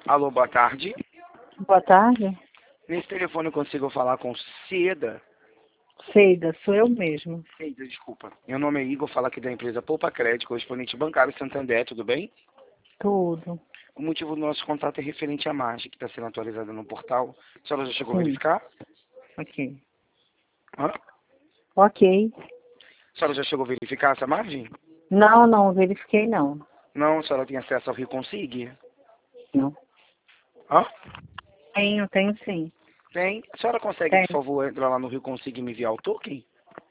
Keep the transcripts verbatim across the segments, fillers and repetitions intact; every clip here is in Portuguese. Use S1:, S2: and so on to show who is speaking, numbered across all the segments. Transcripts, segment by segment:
S1: Alô, boa tarde.
S2: Boa tarde.
S1: Nesse telefone eu consigo falar com Seda?
S2: Ceida, sou eu mesmo.
S1: Seda, desculpa. Meu nome é Igor, falo aqui da empresa Poupa Crédito, correspondente bancário Santander, tudo bem?
S2: Tudo.
S1: O motivo do nosso contato é referente à margem que está sendo atualizada no portal. A senhora já chegou a
S2: Sim.
S1: verificar?
S2: Ok.
S1: Hã?
S2: Ok.
S1: A senhora já chegou a verificar essa margem?
S2: Não, não, verifiquei não.
S1: Não, a senhora tem acesso ao Rio Consigue?
S2: Não.
S1: Hã?
S2: Tenho, tenho sim.
S1: Tem. A senhora consegue, por
S2: Tenho.
S1: favor, entrar lá no Rio Consigue e me enviar o token?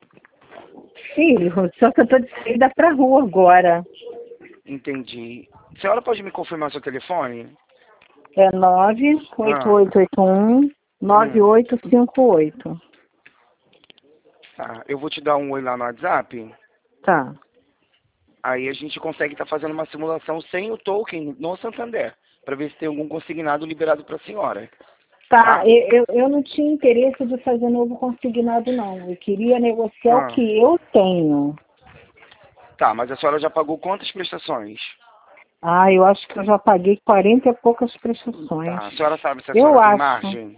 S2: Filho, só que eu tô de saída pra rua agora.
S1: Entendi. A senhora pode me confirmar seu telefone?
S2: É nove oito
S1: Ah,
S2: oito oito um nove
S1: hum.
S2: oito cinco oito.
S1: Tá. Eu vou te dar um oi lá no WhatsApp.
S2: Tá.
S1: Aí a gente consegue estar fazendo uma simulação sem o token no Santander, para ver se tem algum consignado liberado para a senhora.
S2: Tá,
S1: Tá?
S2: eu, eu eu não tinha interesse de fazer novo consignado não. Eu queria negociar o
S1: Ah,
S2: que eu tenho.
S1: tá, mas a senhora já pagou quantas prestações?
S2: Ah, eu acho que eu já paguei quarenta e poucas prestações.
S1: Tá, a senhora sabe se a
S2: Eu
S1: senhora tem
S2: acho.
S1: margem?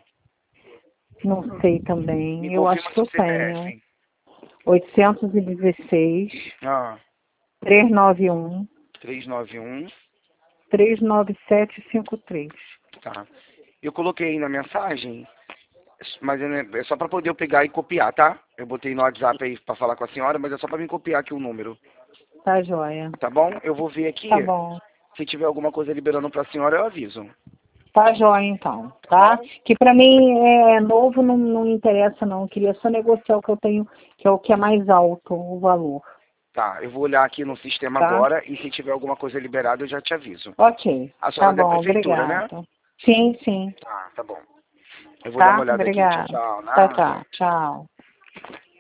S2: Não sei
S1: Me
S2: também. Eu acho
S1: confirma
S2: que
S1: seu
S2: eu tenho.
S1: C P F.
S2: oitocentos e dezesseis,
S1: Ah,
S2: trezentos e noventa e um,
S1: trezentos e noventa e um.
S2: trezentos e noventa e sete cinquenta e três.
S1: Tá. Eu coloquei aí na mensagem, mas é é só para poder eu pegar e copiar, tá? Eu botei no WhatsApp aí para falar com a senhora, mas é só para mim copiar aqui o número.
S2: Tá joia.
S1: Tá bom? Eu vou ver aqui.
S2: Tá bom.
S1: Se tiver alguma coisa liberando para a senhora, eu aviso.
S2: Tá joia então,
S1: Tá
S2: tá?
S1: bom?
S2: Que pra mim é novo, não, não interessa não. Eu queria só negociar o que eu tenho, que é o que é mais alto, o valor,
S1: Tá, eu vou olhar aqui no sistema
S2: tá?
S1: agora e se tiver alguma coisa liberada eu já te aviso.
S2: Ok.
S1: A
S2: Tá
S1: senhora é da
S2: bom,
S1: prefeitura, né?
S2: obrigado. Sim, sim.
S1: Tá, tá bom. Eu vou dar uma
S2: Tá?
S1: olhada aqui. Tchau,
S2: Obrigado.
S1: tchau.
S2: Tá,
S1: Nada.
S2: tá. Tchau.